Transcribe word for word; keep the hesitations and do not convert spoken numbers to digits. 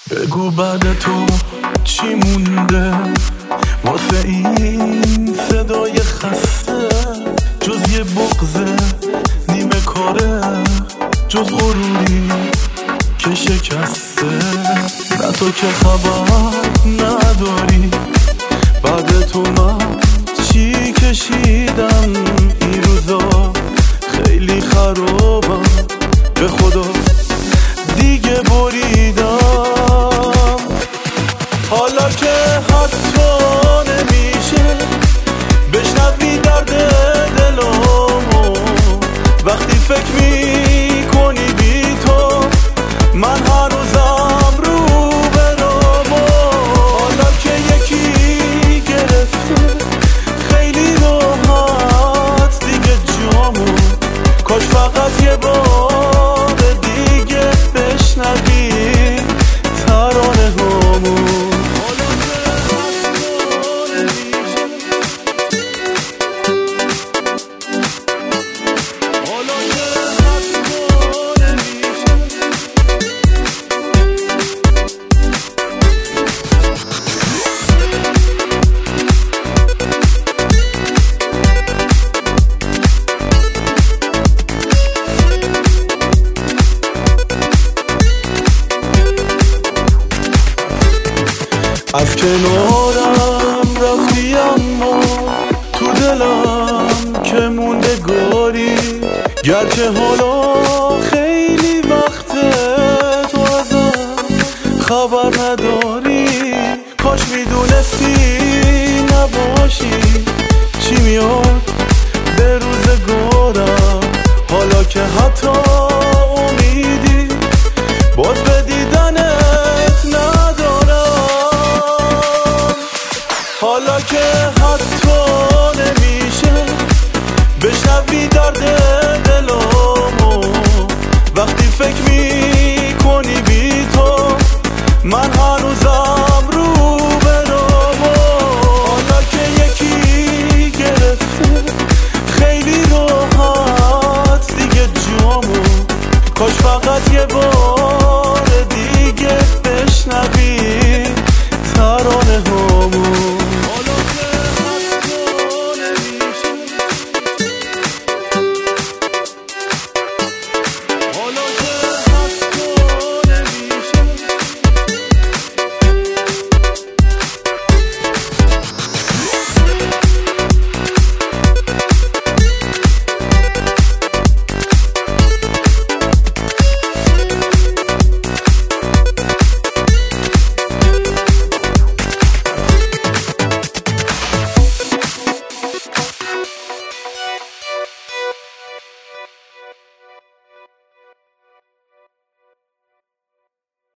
بگو بعد تو چی مونده واسه این صدای خسته، جز یه بغض نیمه کاره، جز غروری که شکسته. نه تو که خبر نداری بعد تو من چی کشیدم. این روزا خیلی خرابم، به خدا دیگه بریدم. حالا که حتی نمیشه بشنوی درد دلمو، وقتی فکر میکنی بی تو من هنوزم رو برامو. حالا که یکی گرفته خیلی راحت دیگه جامو، کاش فقط یه بار دیگه بشنوی ترانه همو. از کنارم رفتی اما تو دلم که موندگاری، گرچه حالا خیلی وقته تو ازم خبر نداری. کاش میدونستی نباشی چی میاد به روزگارم. حالا که حتی امیدی باز به دیدنت ندارم. حالا که حتی نمیشه بشنوی درد دلمو، وقتی فکر میکنی بی تو من هنوزم رو برامو. حالا که یکی گرفته خیلی راحت دیگه جامو، کاش فقط یه بار دیگه بشنوی